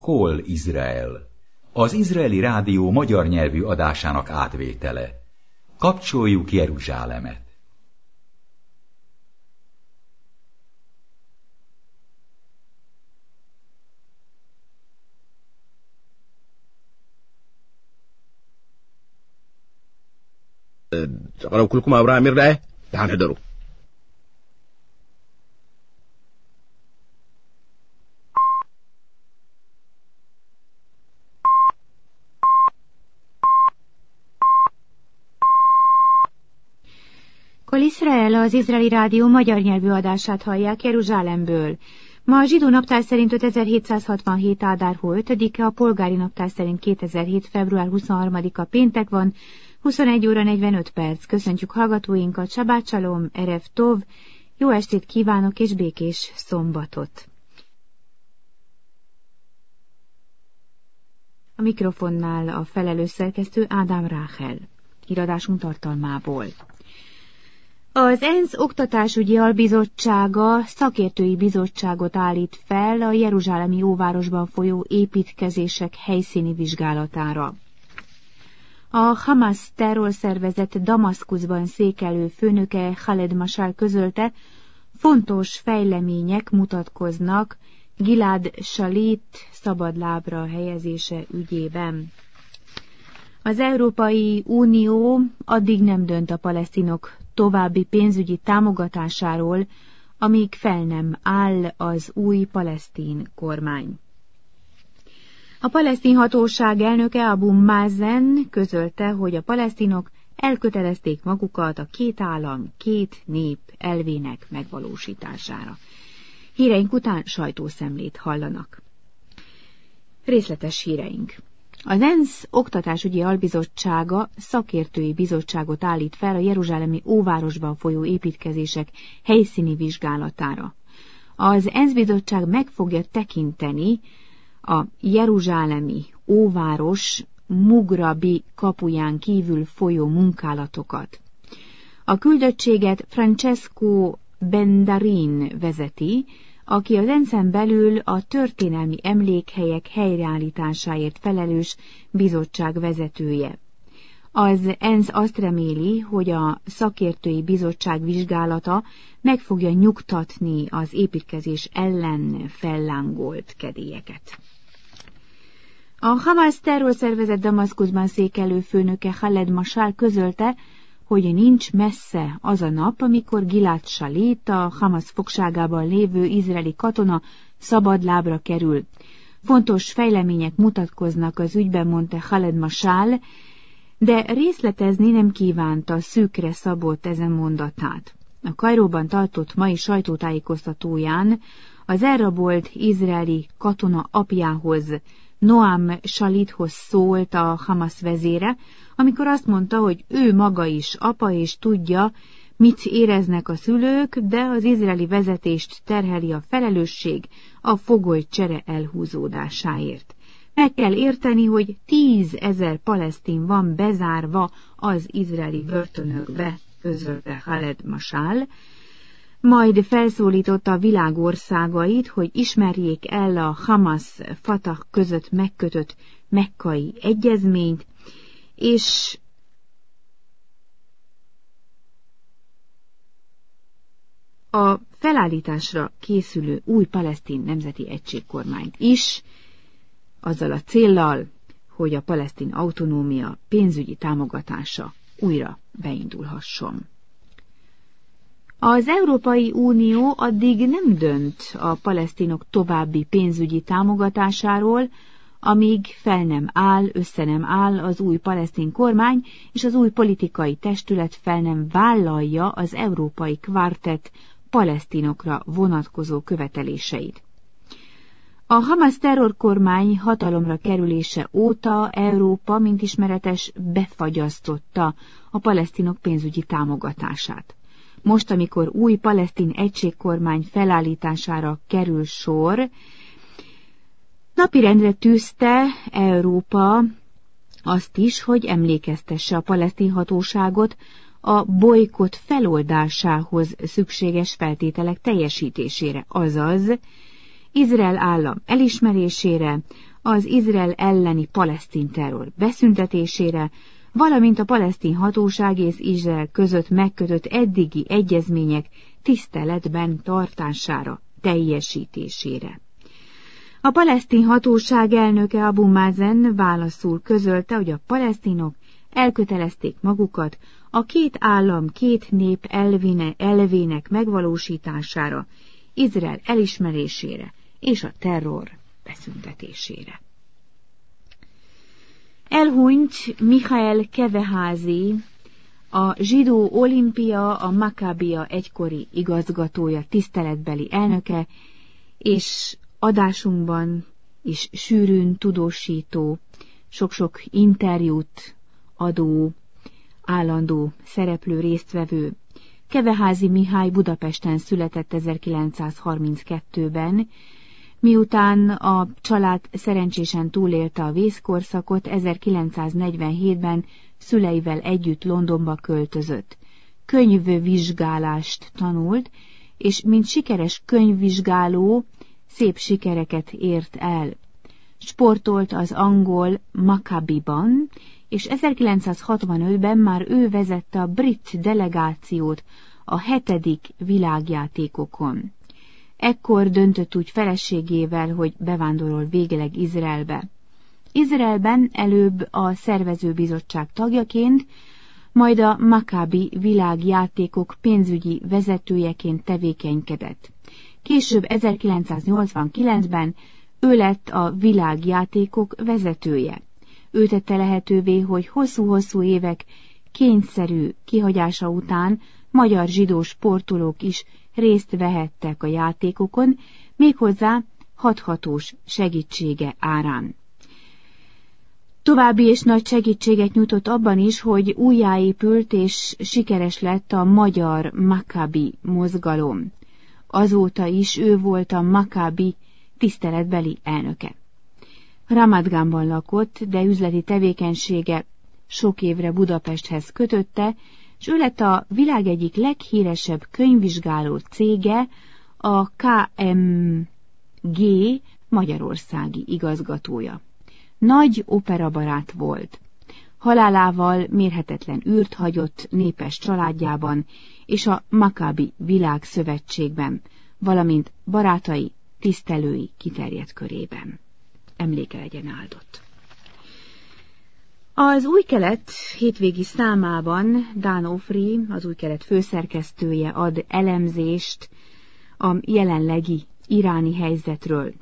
Kol Izrael, az izraeli rádió magyar nyelvű adásának átvétele. Kapcsoljuk Jeruzsálemet! تقرأوا كلكم أوامر الله تعال احضروا. Kol Izrael, az izraeli rádió magyar nyelvű adását hallják Jeruzsálemből. Ma a zsidó naptár szerint 5767. Ádár hó 5-e, a polgári naptár szerint 2007. február 23-a péntek van, 21 óra 45 perc. Köszöntjük hallgatóinkat, Sabát Salom, Erev Tov, jó estét kívánok és békés szombatot! A mikrofonnál a felelős szerkesztő Ádám Ráhel. Híradásunk tartalmából. Az ENSZ Oktatásügyi Albizottsága szakértői bizottságot állít fel a jeruzsálemi óvárosban folyó építkezések helyszíni vizsgálatára. A Hamas terrorszervezet Damaszkuszban székelő főnöke Khaled Mashal közölte, fontos fejlemények mutatkoznak Gilad Shalit szabadlábra helyezése ügyében. Az Európai Unió addig nem dönt a palesztinok további pénzügyi támogatásáról, amíg fel nem áll az új palesztin kormány. A palesztin hatóság elnöke Abu Mazen közölte, hogy a palesztinok elkötelezték magukat a két állam, két nép elvének megvalósítására. Híreink után sajtószemlét hallanak. Részletes híreink. Az ENSZ Oktatásügyi Albizottsága szakértői bizottságot állít fel a jeruzsálemi óvárosban folyó építkezések helyszíni vizsgálatára. Az ENSZ bizottság meg fogja tekinteni a jeruzsálemi óváros Mugrabi kapuján kívül folyó munkálatokat. A küldöttséget Francesco Bendarin vezeti, aki az ENSZ-en belül a történelmi emlékhelyek helyreállításáért felelős bizottság vezetője. Az ENSZ azt reméli, hogy a szakértői bizottság vizsgálata meg fogja nyugtatni az építkezés ellen fellángolt kedélyeket. A Hamas terrorszervezet Damaszkuszban székelő főnöke Khaled Mashal közölte, hogy nincs messze az a nap, amikor Gilad Shalit, a Hamas fogságában lévő izraeli katona szabadlábra kerül. Fontos fejlemények mutatkoznak az ügyben, mondta Khaled Mashal, de részletezni nem kívánta szűkre szabott ezen mondatát. A Kairóban tartott mai sajtótájékoztatóján az elrabolt izraeli katona apjához, Noam Shalithoz szólt a Hamas vezére, amikor azt mondta, hogy ő maga is apa és tudja, mit éreznek a szülők, de az izraeli vezetést terheli a felelősség a fogolycsere elhúzódásáért. Meg kell érteni, hogy 10 000 palesztin van bezárva az izraeli börtönökbe, közölte Khaled Mashal, majd felszólította a világ országait, hogy ismerjék el a Hamas-Fatah között megkötött mekkai egyezményt, és a felállításra készülő új palesztin nemzeti egységkormányt is, azzal a céllal, hogy a palesztin autonómia pénzügyi támogatása újra beindulhasson. Az Európai Unió addig nem dönt a palesztinok további pénzügyi támogatásáról, amíg fel nem áll, össze nem áll az új palesztin kormány, és az új politikai testület fel nem vállalja az európai kvartett palesztinokra vonatkozó követeléseit. A Hamas terrorkormány hatalomra kerülése óta Európa, mint ismeretes, befagyasztotta a palesztinok pénzügyi támogatását. Most, amikor új palesztin egységkormány felállítására kerül sor, napirendre tűzte Európa azt is, hogy emlékeztesse a palesztin hatóságot a bolykott feloldásához szükséges feltételek teljesítésére, azaz Izrael állam elismerésére, az Izrael elleni palesztin terror beszüntetésére, valamint a palesztin hatóság és Izrael között megkötött eddigi egyezmények tiszteletben tartására, teljesítésére. A palesztin hatóság elnöke Abu Mazen válaszul közölte, hogy a palesztinok elkötelezték magukat a két állam, két nép elvének megvalósítására, Izrael elismerésére és a terror beszüntetésére. Elhunyt Michael Keveházi, a Zsidó Olimpia, a Makkabia egykori igazgatója, tiszteletbeli elnöke, és adásunkban is sűrűn tudósító, sok-sok interjút adó, állandó szereplő, résztvevő. Keveházi Mihály Budapesten született 1932-ben, miután a család szerencsésen túlélte a vészkorszakot, 1947-ben szüleivel együtt Londonba költözött. Könyvvizsgálást tanult, és mint sikeres könyvvizsgáló szép sikereket ért el. Sportolt az angol Maccabiban, és 1965-ben már ő vezette a brit delegációt a 7. világjátékokon. Ekkor döntött úgy feleségével, hogy bevándorol végleg Izraelbe. Izraelben előbb a szervezőbizottság tagjaként, majd a Maccabi világjátékok pénzügyi vezetőjeként tevékenykedett. Később 1989-ben ő lett a világjátékok vezetője. Ő tette lehetővé, hogy hosszú-hosszú évek kényszerű kihagyása után magyar zsidó sportolók is részt vehettek a játékokon, méghozzá hathatós segítsége árán. További és nagy segítséget nyújtott abban is, hogy újjáépült és sikeres lett a magyar Maccabi mozgalom. Azóta is ő volt a Maccabi tiszteletbeli elnöke. Ramat Ganban lakott, de üzleti tevékenysége sok évre Budapesthez kötötte, és ő lett a világ egyik leghíresebb könyvvizsgáló cége, a KMG magyarországi igazgatója. Nagy operabarát volt. Halálával mérhetetlen űrt hagyott népes családjában és a Maccabi világszövetségben, valamint barátai, tisztelői kiterjedt körében. Emléke legyen áldott. Az Új Kelet hétvégi számában Dan Ofri, az Új Kelet főszerkesztője ad elemzést a jelenlegi iráni helyzetről.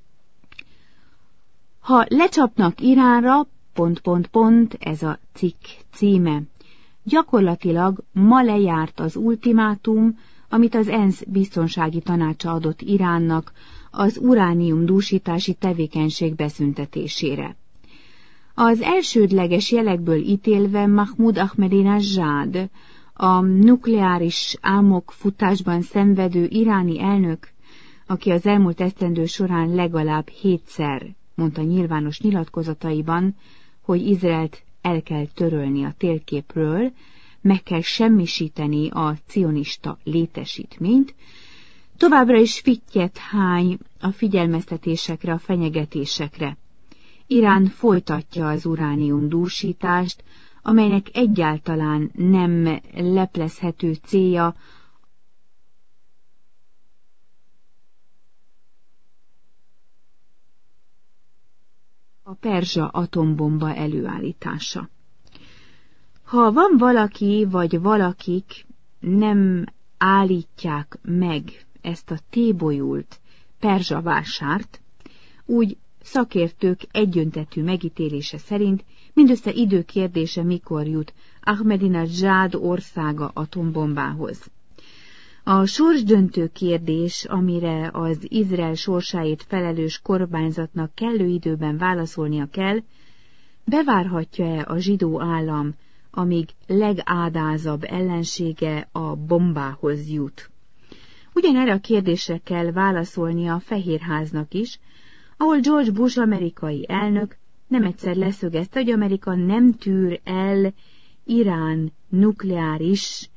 Ha lecsapnak Iránra, ... ez a cikk címe. Gyakorlatilag ma lejárt az ultimátum, amit az ENSZ biztonsági tanácsa adott Iránnak az uránium dúsítási tevékenység beszüntetésére. Az elsődleges jelekből ítélve Mahmoud Ahmadinejad, a nukleáris álmokfutásban szenvedő iráni elnök, aki az elmúlt esztendő során legalább 7-szer mondta nyilvános nyilatkozataiban, hogy Izraelt el kell törölni a térképről, meg kell semmisíteni a cionista létesítményt, továbbra is fittyet hány a figyelmeztetésekre, a fenyegetésekre. Irán folytatja az uránium dúsítást, amelynek egyáltalán nem leplezhető célja a perzsa atombomba előállítása. Ha van valaki vagy valakik nem állítják meg ezt a tébolyult perzsa vásárt, úgy szakértők egyöntetű megítélése szerint mindössze idő kérdése, mikor jut Ahmadinejad országa atombombához. A sorsdöntő kérdés, amire az Izrael sorsáért felelős kormányzatnak kellő időben válaszolnia kell, bevárhatja-e a zsidó állam, amíg legádázabb ellensége a bombához jut. Ugyanerre a kérdésre kell válaszolnia a Fehérháznak is, ahol George Bush amerikai elnök nem egyszer leszögezte, hogy Amerika nem tűr el Irán nukleáris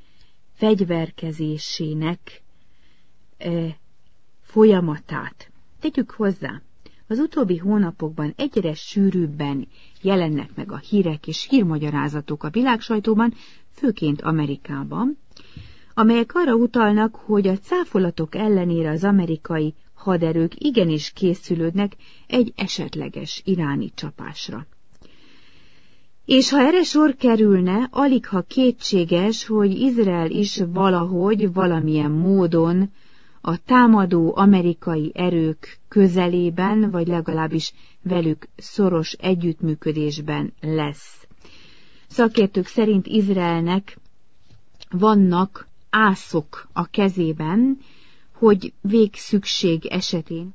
fegyverkezésének folyamatát. Tegyük hozzá, az utóbbi hónapokban egyre sűrűbben jelennek meg a hírek és hírmagyarázatok a világsajtóban, főként Amerikában, amelyek arra utalnak, hogy a cáfolatok ellenére az amerikai haderők igenis készülődnek egy esetleges iráni csapásra. És ha erre sor kerülne, aligha kétséges, hogy Izrael is valahogy, valamilyen módon a támadó amerikai erők közelében, vagy legalábbis velük szoros együttműködésben lesz. Szakértők szerint Izraelnek vannak ászok a kezében, hogy végszükség esetén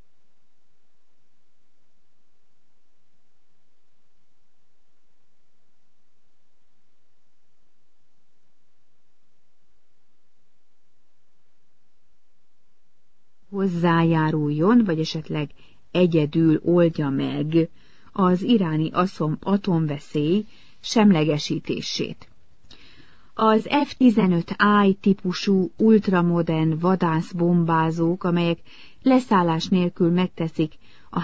hozzájáruljon, vagy esetleg egyedül oldja meg az iráni atomveszély semlegesítését. Az F-15I típusú ultramodern vadászbombázók, amelyek leszállás nélkül megteszik a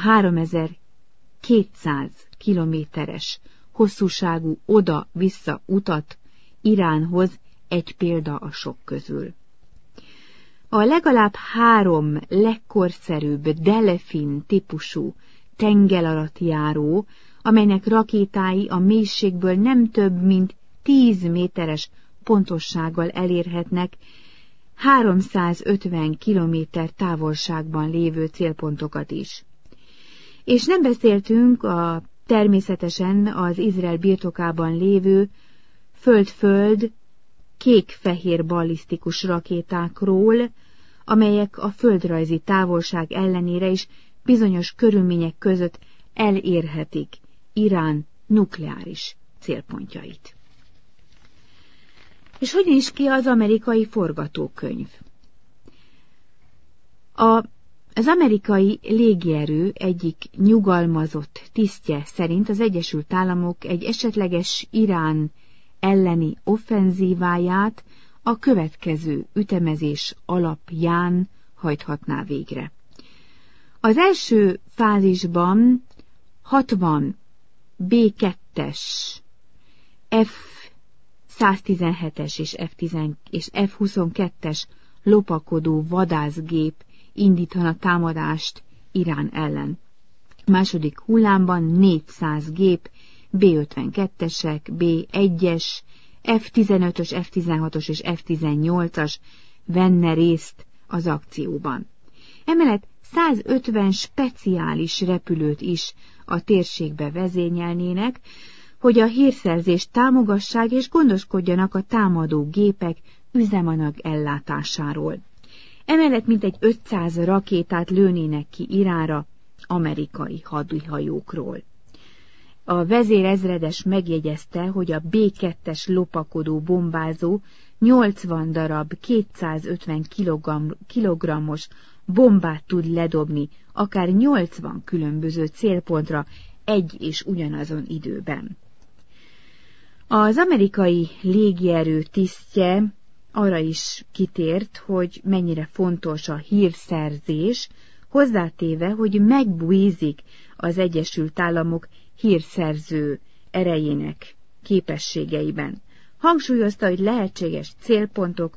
3200 kilométeres hosszúságú oda-vissza utat Iránhoz, egy példa a sok közül. A legalább 3 legkorszerűbb Delfin típusú tengeralattjáró, amelynek rakétái a mélységből nem több mint 10 méteres pontossággal elérhetnek 350 kilométer távolságban lévő célpontokat is. És nem beszéltünk természetesen az Izrael birtokában lévő föld-föld kék-fehér ballisztikus rakétákról, amelyek a földrajzi távolság ellenére is bizonyos körülmények között elérhetik Irán nukleáris célpontjait. És hogy néz ki az amerikai forgatókönyv? Az amerikai légierő egyik nyugalmazott tisztje szerint az Egyesült Államok egy esetleges Irán elleni offenzíváját a következő ütemezés alapján hajthatná végre. Az első fázisban 60 B-2-es, F-117-es és F-22-es lopakodó vadászgép indítana támadást Irán ellen. Második hullámban 400 gép, B-52-esek, B-1-es, F-15-ös, F-16-os és F-18-as venne részt az akcióban. Emellett 150 speciális repülőt is a térségbe vezényelnének, hogy a hírszerzést támogassák és gondoskodjanak a támadó gépek üzemanyag ellátásáról. Emellett mintegy 500 rakétát lőnének ki Iránra amerikai hadihajókról. A vezérezredes megjegyezte, hogy a B-2-es lopakodó bombázó 80 darab 250 kilogrammos bombát tud ledobni, akár 80 különböző célpontra egy és ugyanazon időben. Az amerikai légierő tisztje arra is kitért, hogy mennyire fontos a hírszerzés, hozzátéve, hogy megbízik az Egyesült Államok hírszerző erejének képességeiben. Hangsúlyozta, hogy lehetséges célpontok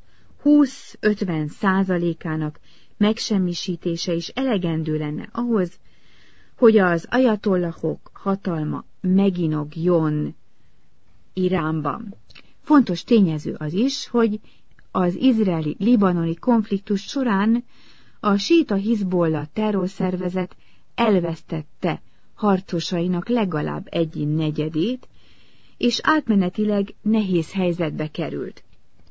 20-50%-ának megsemmisítése is elegendő lenne ahhoz, hogy az ajatollahok hatalma meginogjon Iránban. Fontos tényező az is, hogy az izraeli-libanoni konfliktus során a síita Hizbollah terrorszervezet elvesztette harcosainak legalább egy negyedét, és átmenetileg nehéz helyzetbe került.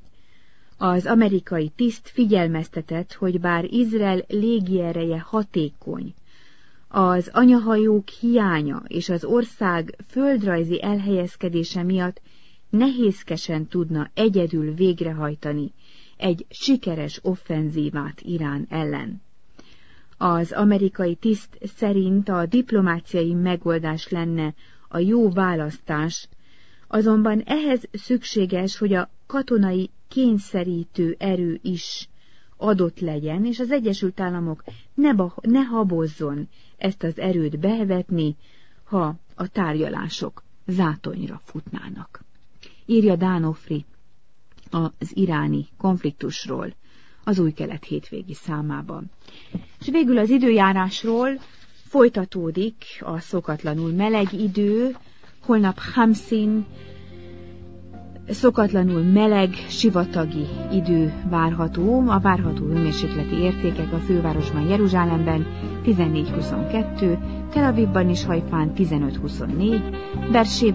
Az amerikai tiszt figyelmeztetett, hogy bár Izrael légiereje hatékony, az anyahajók hiánya és az ország földrajzi elhelyezkedése miatt nehézkesen tudna egyedül végrehajtani egy sikeres offenzívát Irán ellen. Az amerikai tiszt szerint a diplomáciai megoldás lenne a jó választás, azonban ehhez szükséges, hogy a katonai kényszerítő erő is adott legyen, és az Egyesült Államok ne habozzon ezt az erőt bevetni, ha a tárgyalások zátonyra futnának. Írja D'Onofrio az iráni konfliktusról az Új Kelet hétvégi számában. És végül az időjárásról folytatódik a szokatlanul meleg idő, holnap Hamszin, szokatlanul meleg, sivatagi idő várható. A várható hőmérsékleti értékek a fővárosban, Jeruzsálemben 14-22, Tel Avivban és Hajfán 15-24, Bersében